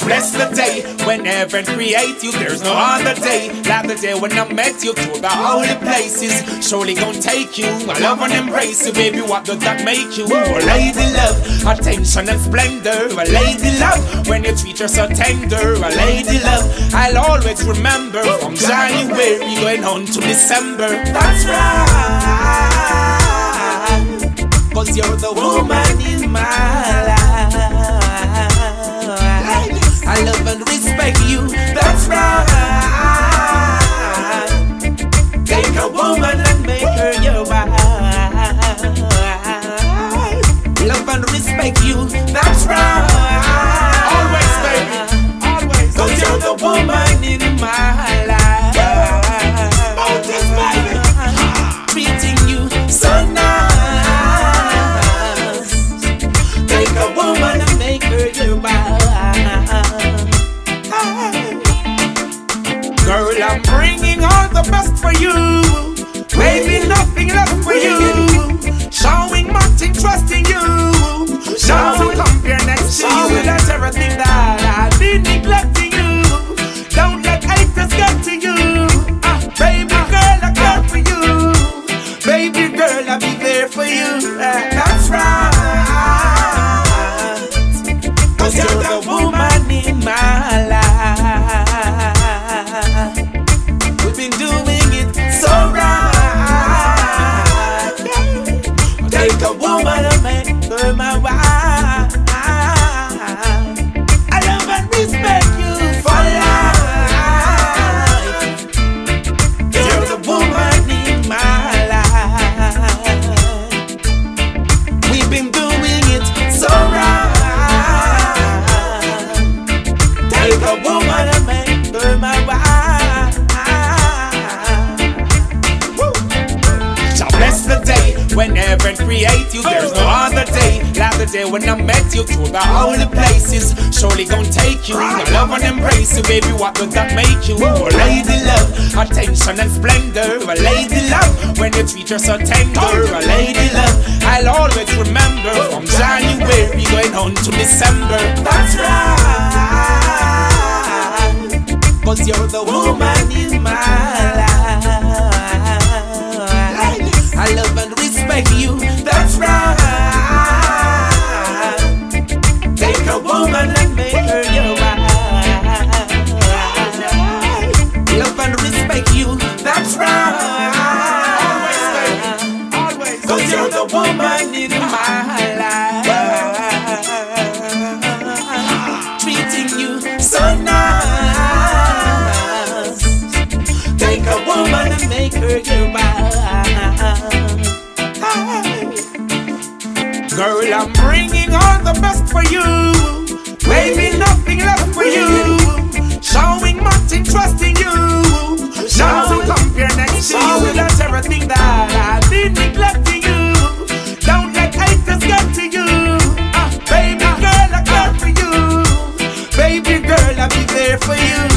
bless the day when heaven create you. There's no other day like the day when I met you. To the holy places, surely gonna take you. I love and embrace you, baby. What does that make you? A lady love, attention and splendor. A lady love, when you treat her so tender. A lady love, I'll always remember. From January going on to December. That's right, 'cause you're the woman in my life. I love and respect you. That's right. Take a woman and make her your wife. Love and respect you. That's right. Always, baby. Always. 'Cause you're the woman in my life. Always, baby. Treating you so nice. Take a woman and make her your wife. Girl, I'm bringing all the best for you. Maybe nothing left for you. Showing much interest in you. Now to compare next to you. That's everything that I've been neglecting you. Don't let haters get to you. Baby girl, I care for you. Baby girl, I'll be there for you. That's right. 'Cause you're the woman in my life. We've been doing it so right. Take a woman and make her my wife. I love and respect you for life. You're the woman in my life. We've been doing it so right. Take a woman and make her my wife. Bless the day when heaven create you. There's no other day like the day when I met you. To the holy places, surely gonna take you. I love and embrace you, baby. What does that make you? A lady love, attention and splendor. A lady love, when you treat her so tender. A lady love, I'll always remember. From January going on to December. That's right, 'cause you're the woman in my life. I love and respect you. That's right. Take a woman and make her your wife. Love and respect you. That's right. Always, baby. Always. 'Cause you're the woman in my life. Treating you so nice. Take a woman and make her your wife. Girl, I'm bringing all the best for you. Maybe nothing left for you. Showing much interest in you. Now to compare next to you. That's everything that I've been neglecting you. Don't let haters get to you. Baby girl, I care for you. Baby girl, I'll be there for you.